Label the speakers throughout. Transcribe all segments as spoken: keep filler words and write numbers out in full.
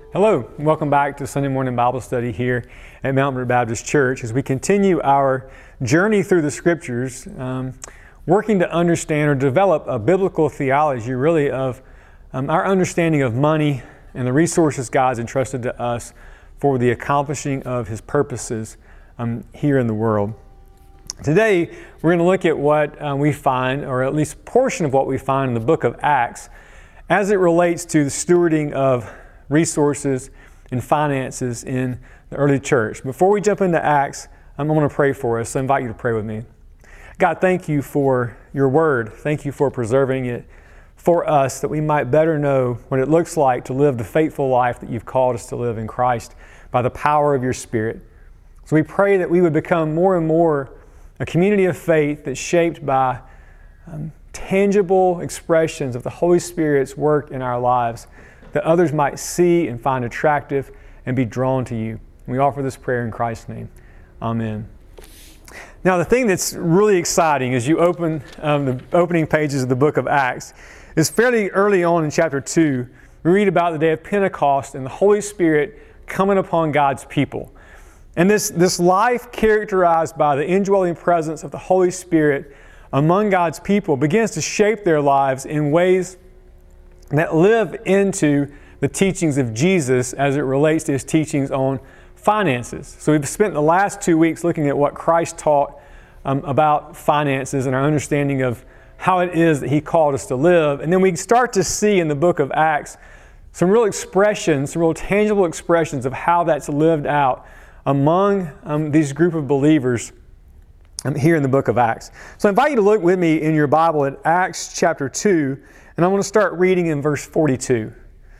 Speaker 1: Hello, and welcome back to Sunday morning Bible study here at Mount Vernon Baptist Church as we continue our journey through the Scriptures, um, working to understand or develop a biblical theology really of um, our understanding of money and the resources God's entrusted to us for the accomplishing of His purposes um, here in the world. Today, we're going to look at what uh, we find, or at least a portion of what we find in the book of Acts, as it relates to the stewarding of resources and finances in the early church. Before we jump into Acts, I'm going to pray for us. So I invite you to pray with me. God, thank you for your word. Thank you for preserving it for us that we might better know what it looks like to live the faithful life that you've called us to live in Christ by the power of your Spirit. So we pray that we would become more and more a community of faith that's shaped by um, tangible expressions of the Holy Spirit's work in our lives that others might see and find attractive and be drawn to you. We offer this prayer in Christ's name. Amen. Now, the thing that's really exciting as you open um, the opening pages of the book of Acts is fairly early on in chapter two, we read about the day of Pentecost and the Holy Spirit coming upon God's people. And this, this life characterized by the indwelling presence of the Holy Spirit among God's people begins to shape their lives in ways that live into the teachings of Jesus as it relates to His teachings on finances. So we've spent the last two weeks looking at what Christ taught um, about finances and our understanding of how it is that He called us to live. And then we start to see in the book of Acts some real expressions, some real tangible expressions of how that's lived out among um, these group of believers um, here in the book of Acts. So I invite you to look with me in your Bible at Acts chapter two, and I'm going to start reading in verse forty-two.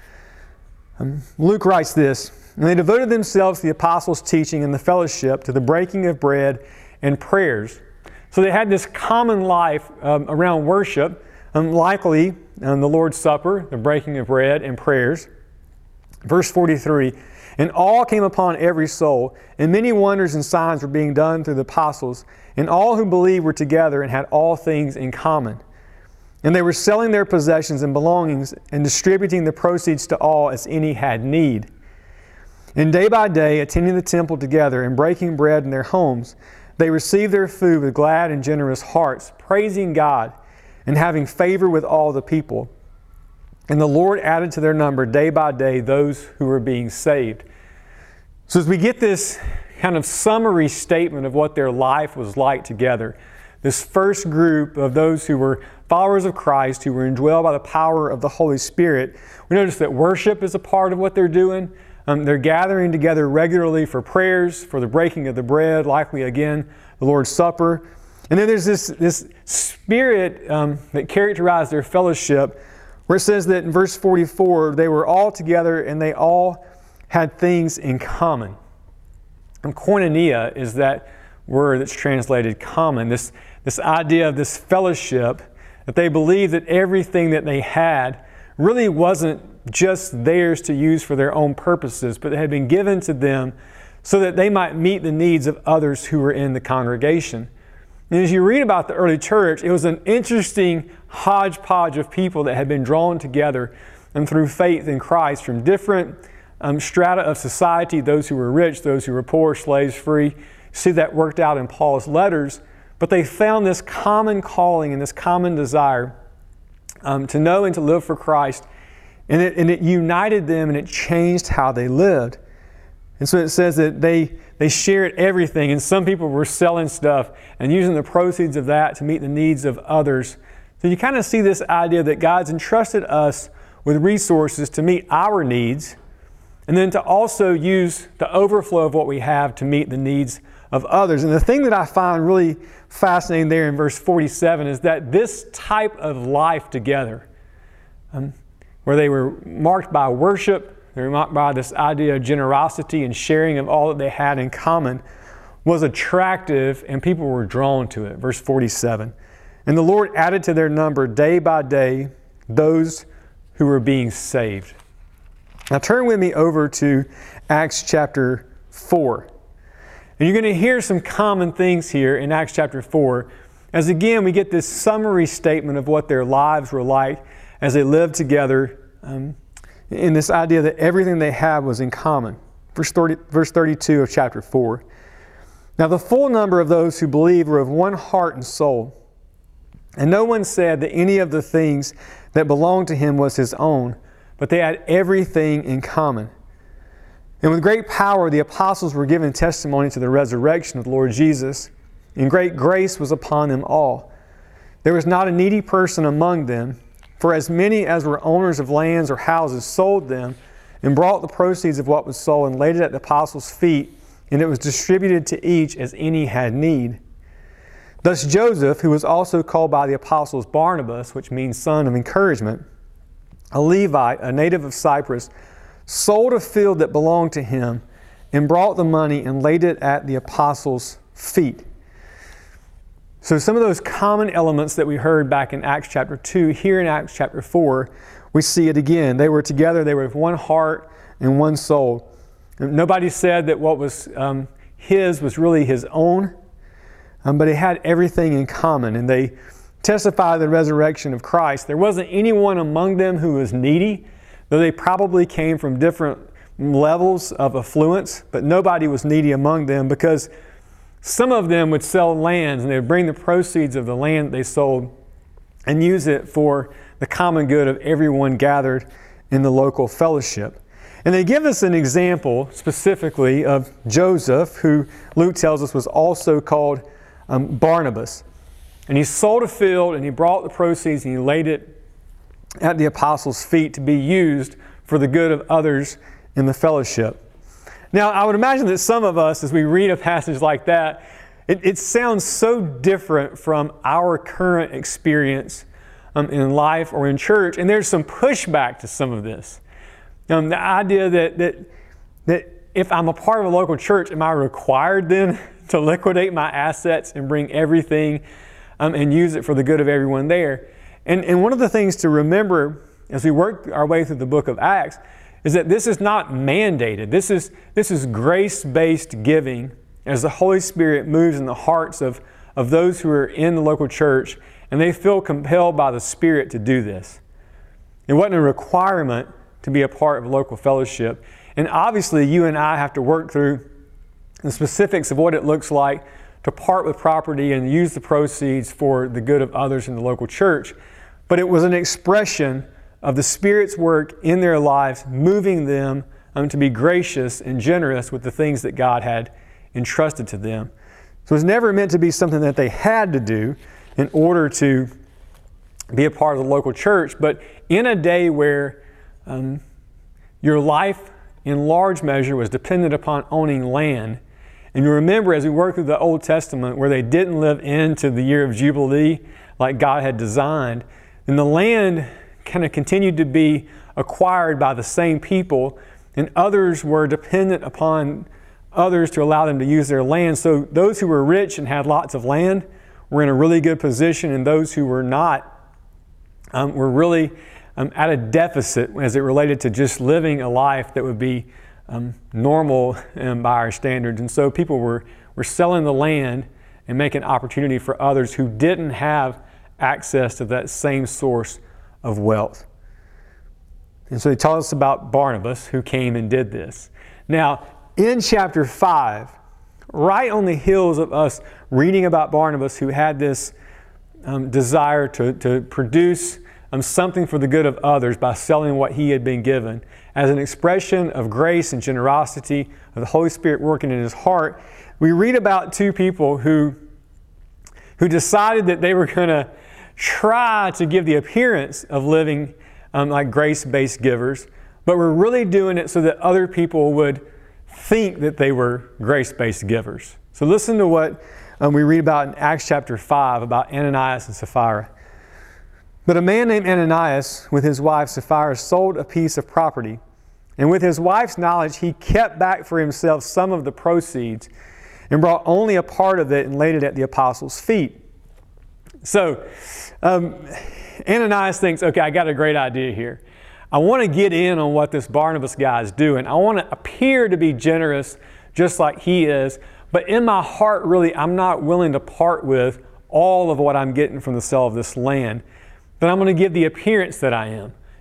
Speaker 1: Um, Luke writes this, "And they devoted themselves to the apostles' teaching and the fellowship, to the breaking of bread and prayers." So they had this common life um, around worship, um, likely um, the Lord's Supper, the breaking of bread and prayers. Verse forty-three, "And all came upon every soul, and many wonders and signs were being done through the apostles, and all who believed were together and had all things in common. And they were selling their possessions and belongings and distributing the proceeds to all as any had need. And day by day, attending the temple together and breaking bread in their homes, they received their food with glad and generous hearts, praising God and having favor with all the people. And the Lord added to their number day by day those who were being saved." So as we get this kind of summary statement of what their life was like together, this first group of those who were followers of Christ, who were indwelled by the power of the Holy Spirit, we notice that worship is a part of what they're doing. Um, they're gathering together regularly for prayers, for the breaking of the bread, likely again, the Lord's Supper. And then there's this, this spirit um, that characterized their fellowship, where it says that in verse forty-four, they were all together and they all had things in common. And koinonia is that word that's translated common, this, this idea of this fellowship, that they believed that everything that they had really wasn't just theirs to use for their own purposes, but it had been given to them so that they might meet the needs of others who were in the congregation. And as you read about the early church, it was an interesting hodgepodge of people that had been drawn together and through faith in Christ from different um, strata of society, those who were rich, those who were poor, slaves, free. You see that worked out in Paul's letters. But they found this common calling and this common desire um, to know and to live for Christ. And it, and it united them and it changed how they lived. And so it says that they, they shared everything. And some people were selling stuff and using the proceeds of that to meet the needs of others. So you kind of see this idea that God's entrusted us with resources to meet our needs, and then to also use the overflow of what we have to meet the needs of others. And the thing that I find really fascinating there in verse forty-seven is that this type of life together, um, where they were marked by worship, they were marked by this idea of generosity and sharing of all that they had in common, was attractive and people were drawn to it. Verse forty-seven, "And the Lord added to their number day by day those who were being saved." Now turn with me over to Acts chapter four. And you're going to hear some common things here in Acts chapter four, as again we get this summary statement of what their lives were like as they lived together um, in this idea that everything they had was in common. Verse thirty, verse thirty-two of chapter four. Now the full number of those who believed were of one heart and soul. And no one said that any of the things that belonged to him was his own, but they had everything in common. And with great power the apostles were given testimony to the resurrection of the Lord Jesus, and great grace was upon them all. There was not a needy person among them, for as many as were owners of lands or houses sold them, and brought the proceeds of what was sold and laid it at the apostles' feet, and it was distributed to each as any had need. Thus Joseph, who was also called by the apostles Barnabas, which means son of encouragement, a Levite, a native of Cyprus, sold a field that belonged to him, and brought the money and laid it at the apostles' feet. So some of those common elements that we heard back in Acts chapter two, here in Acts chapter four, we see it again. They were together, they were with one heart and one soul. Nobody said that what was um, his was really his own, um, but they had everything in common, and they testified the resurrection of Christ. There wasn't anyone among them who was needy, though they probably came from different levels of affluence, but nobody was needy among them, because some of them would sell lands and they would bring the proceeds of the land they sold and use it for the common good of everyone gathered in the local fellowship. And they give us an example specifically of Joseph, who Luke tells us was also called um, Barnabas. And he sold a field and he brought the proceeds and he laid it at the apostles' feet to be used for the good of others in the fellowship. Now, I would imagine that some of us, as we read a passage like that, it, it sounds so different from our current experience um, in life or in church, and there's some pushback to some of this. Um, the idea that, that, that if I'm a part of a local church, am I required then to liquidate my assets and bring everything um, and use it for the good of everyone there? And, and one of the things to remember as we work our way through the book of Acts is that this is not mandated. This is, this is grace-based giving as the Holy Spirit moves in the hearts of, of those who are in the local church, and they feel compelled by the Spirit to do this. It wasn't a requirement to be a part of local fellowship. And obviously you and I have to work through the specifics of what it looks like to part with property and use the proceeds for the good of others in the local church. But it was an expression of the Spirit's work in their lives, moving them um, to be gracious and generous with the things that God had entrusted to them. So it was never meant to be something that they had to do in order to be a part of the local church. But in a day where um, your life in large measure was dependent upon owning land, and you remember as we work through the Old Testament where they didn't live into the year of Jubilee like God had designed, and the land kind of continued to be acquired by the same people, and others were dependent upon others to allow them to use their land. So those who were rich and had lots of land were in a really good position, and those who were not um, were really um, at a deficit as it related to just living a life that would be um, normal um, by our standards. And so people were, were selling the land and making opportunity for others who didn't have access to that same source of wealth. And so they tell us about Barnabas, who came and did this. Now, in chapter five, right on the heels of us reading about Barnabas, who had this um, desire to, to produce um, something for the good of others by selling what he had been given, as an expression of grace and generosity of the Holy Spirit working in his heart, we read about two people who, who decided that they were going to try to give the appearance of living um, like grace-based givers, but were really doing it so that other people would think that they were grace-based givers. So listen to what um, we read about in Acts chapter five about Ananias and Sapphira. But a man named Ananias, with his wife Sapphira, sold a piece of property, and with his wife's knowledge, he kept back for himself some of the proceeds and brought only a part of it and laid it at the apostles' feet. So, um, Ananias thinks, okay, I got a great idea here. I want to get in on what this Barnabas guy is doing. I want to appear to be generous just like he is, but in my heart, really, I'm not willing to part with all of what I'm getting from the sale of this land. But I'm going to give the appearance that I am.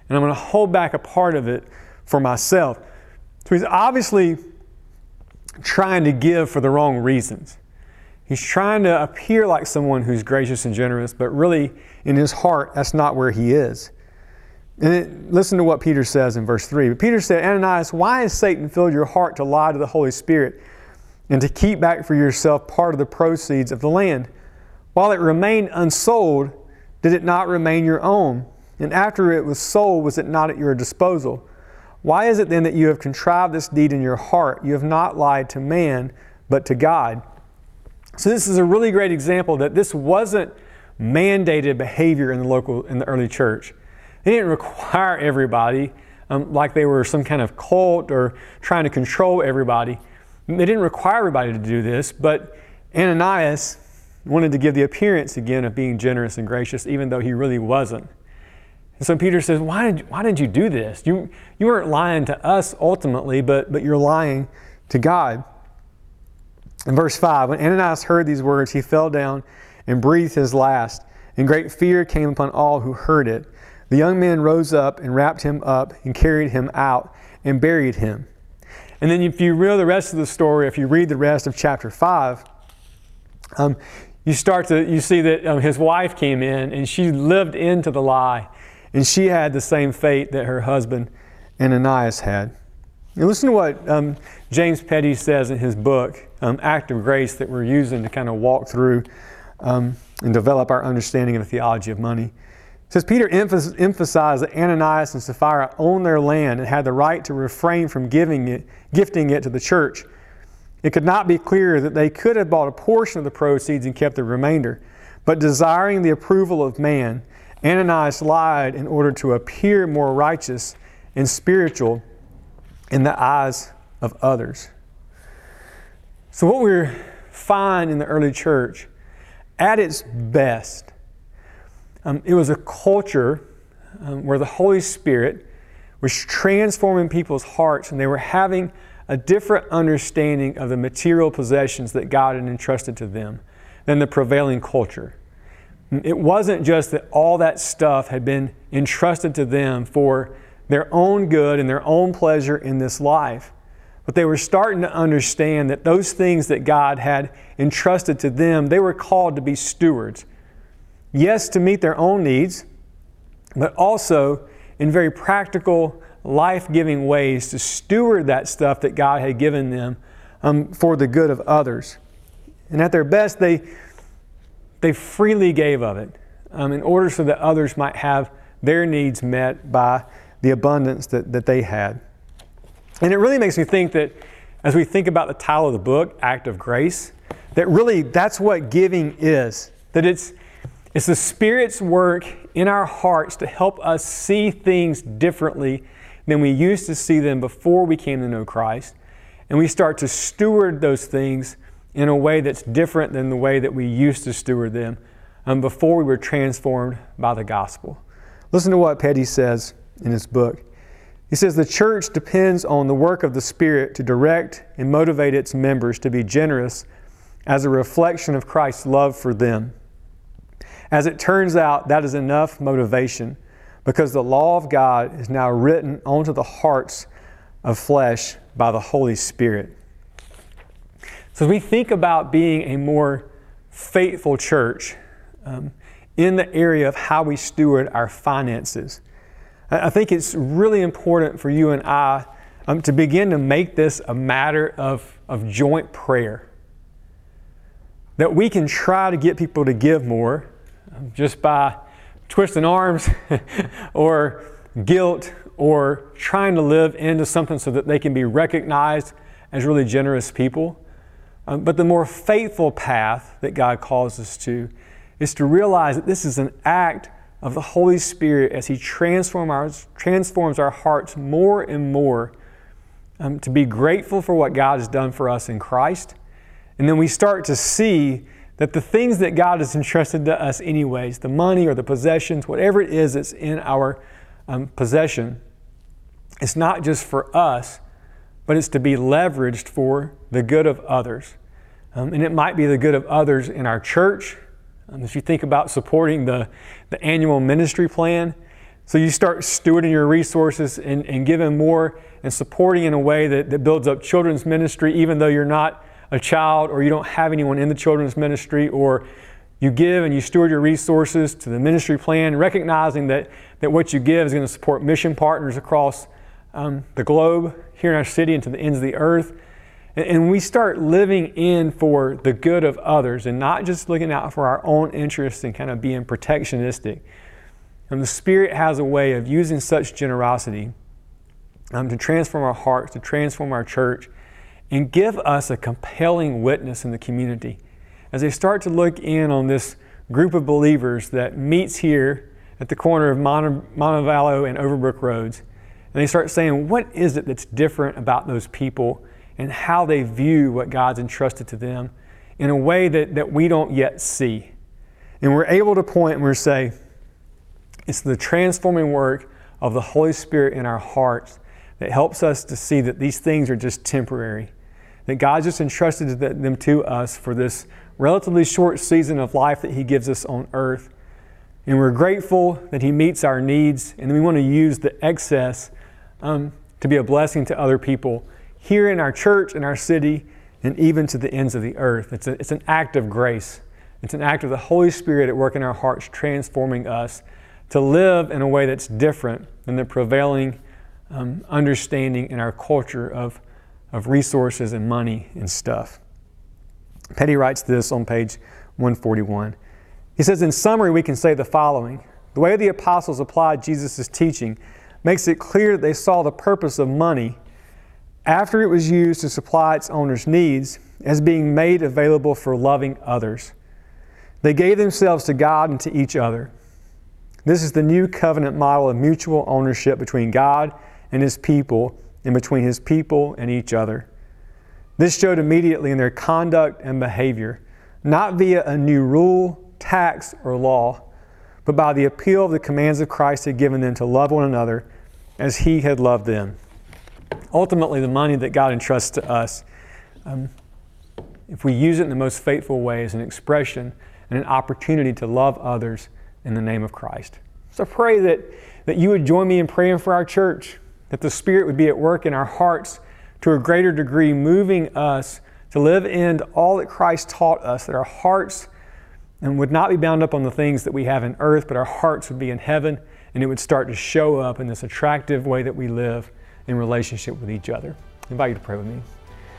Speaker 1: and I'm going to hold back a part of it for myself. So he's obviously trying to give for the wrong reasons. He's trying to appear like someone who's gracious and generous, but really in his heart, that's not where he is. And it, listen to what Peter says in verse three. But Peter said, Ananias, why has Satan filled your heart to lie to the Holy Spirit and to keep back for yourself part of the proceeds of the land? While it remained unsold, did it not remain your own? And after it was sold, was it not at your disposal? Why is it then that you have contrived this deed in your heart? You have not lied to man, but to God. So this is a really great example that this wasn't mandated behavior in the local, in the early church. They didn't require everybody um, like they were some kind of cult or trying to control everybody. They didn't require everybody to do this, but Ananias wanted to give the appearance again of being generous and gracious, even though he really wasn't. And so Peter says, why did, why did you do this? You, you weren't lying to us ultimately, but, but you're lying to God. In verse five, when Ananias heard these words, he fell down and breathed his last, and great fear came upon all who heard it. The young men rose up and wrapped him up and carried him out and buried him. And then if you read the rest of the story, if you read the rest of chapter five, um, you start to, you see that um, his wife came in and she lived into the lie. And she had the same fate that her husband Ananias had. And listen to what um, James Petty says in his book, um, Act of Grace, that we're using to kind of walk through um, and develop our understanding of the theology of money. It says, Peter emph- emphasized that Ananias and Sapphira owned their land and had the right to refrain from giving it, gifting it to the church. It could not be clearer that they could have bought a portion of the proceeds and kept the remainder. But desiring the approval of man, Ananias lied in order to appear more righteous and spiritual in the eyes of others. So what we find in the early church, at its best, um, it was a culture um, where the Holy Spirit was transforming people's hearts, and they were having a different understanding of the material possessions that God had entrusted to them than the prevailing culture. It wasn't just that all that stuff had been entrusted to them for their own good and their own pleasure in this life, but they were starting to understand that those things that God had entrusted to them, they were called to be stewards. Yes, to meet their own needs, but also in very practical, life-giving ways to steward that stuff that God had given them um, for the good of others. And at their best, they They freely gave of it um, in order so that others might have their needs met by the abundance that, that they had. And it really makes me think that as we think about the title of the book, Act of Grace, that really that's what giving is. That it's, it's the Spirit's work in our hearts to help us see things differently than we used to see them before we came to know Christ. And we start to steward those things in a way that's different than the way that we used to steward them um, before we were transformed by the gospel. Listen to what Petty says in his book. He says, the church depends on the work of the Spirit to direct and motivate its members to be generous as a reflection of Christ's love for them. As it turns out, that is enough motivation because the law of God is now written onto the hearts of flesh by the Holy Spirit. So as we think about being a more faithful church um, in the area of how we steward our finances, I think it's really important for you and I um, to begin to make this a matter of, of joint prayer. That we can try to get people to give more um, just by twisting arms or guilt or trying to live into something so that they can be recognized as really generous people. Um, but the more faithful path that God calls us to is to realize that this is an act of the Holy Spirit as He transform our, transforms our hearts more and more um, to be grateful for what God has done for us in Christ. And then we start to see that the things that God has entrusted to us anyways, the money or the possessions, whatever it is that's in our um, possession, it's not just for us, but it's to be leveraged for the good of others. Um, and it might be the good of others in our church. Um, if you think about supporting the, the annual ministry plan, So you start stewarding your resources and, and giving more and supporting in a way that, that builds up children's ministry, even though you're not a child or you don't have anyone in the children's ministry, or you give and you steward your resources to the ministry plan, recognizing that, that what you give is going to support mission partners across um, the globe, here in our city and to the ends of the earth. And, and we start living in for the good of others and not just looking out for our own interests and kind of being protectionistic. And the Spirit has a way of using such generosity um, to transform our hearts, to transform our church, and give us a compelling witness in the community. As they start to look in on this group of believers that meets here at the corner of Mon- Montevallo and Overbrook Roads, and they start saying, what is it that's different about those people and how they view what God's entrusted to them in a way that, that we don't yet see. And we're able to point and we're say, it's the transforming work of the Holy Spirit in our hearts that helps us to see that these things are just temporary. That God just entrusted them to us for this relatively short season of life that He gives us on earth. And we're grateful that He meets our needs, and we want to use the excess um, to be a blessing to other people here in our church, in our city, and even to the ends of the earth. It's, a, it's an act of grace. It's an act of the Holy Spirit at work in our hearts, transforming us to live in a way that's different than the prevailing um, understanding in our culture of, of resources and money and stuff. Petty writes this on page one forty-one. He says, in summary, we can say the following. The way the apostles applied Jesus' teaching makes it clear that they saw the purpose of money, after it was used to supply its owner's needs, as being made available for loving others. They gave themselves to God and to each other. This is the new covenant model of mutual ownership between God and His people and between His people and each other. This showed immediately in their conduct and behavior, not via a new rule, tax, or law, but by the appeal of the commands of Christ had given them to love one another as He had loved them. Ultimately, the money that God entrusts to us, um, if we use it in the most faithful way, is an expression and an opportunity to love others in the name of Christ. So pray that, that you would join me in praying for our church, that the Spirit would be at work in our hearts to a greater degree, moving us to live in all that Christ taught us, that our hearts and would not be bound up on the things that we have in earth, but our hearts would be in heaven, and it would start to show up in this attractive way that we live in relationship with each other. I invite you to pray with me.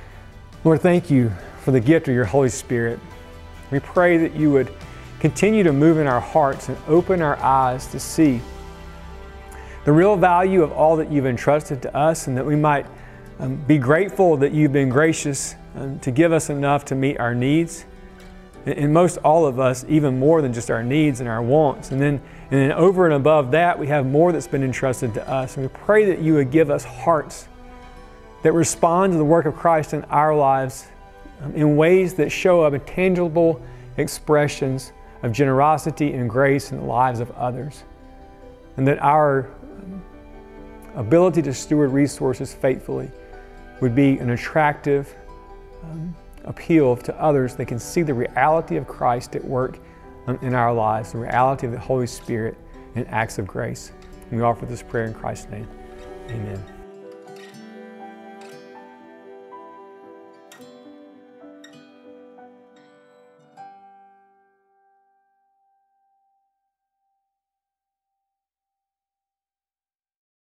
Speaker 1: Lord, thank you for the gift of your Holy Spirit. We pray that you would continue to move in our hearts and open our eyes to see the real value of all that you've entrusted to us, and that we might um, be grateful that you've been gracious um, to give us enough to meet our needs. And, and most all of us, even more than just our needs and our wants. And then, and then over and above that, we have more that's been entrusted to us. And we pray that you would give us hearts that respond to the work of Christ in our lives um, in ways that show up in tangible expressions of generosity and grace in the lives of others. And that our ability to steward resources faithfully would be an attractive um, appeal to others. They can see the reality of Christ at work um, in our lives, the reality of the Holy Spirit in acts of grace. And we offer this prayer in Christ's name. Amen.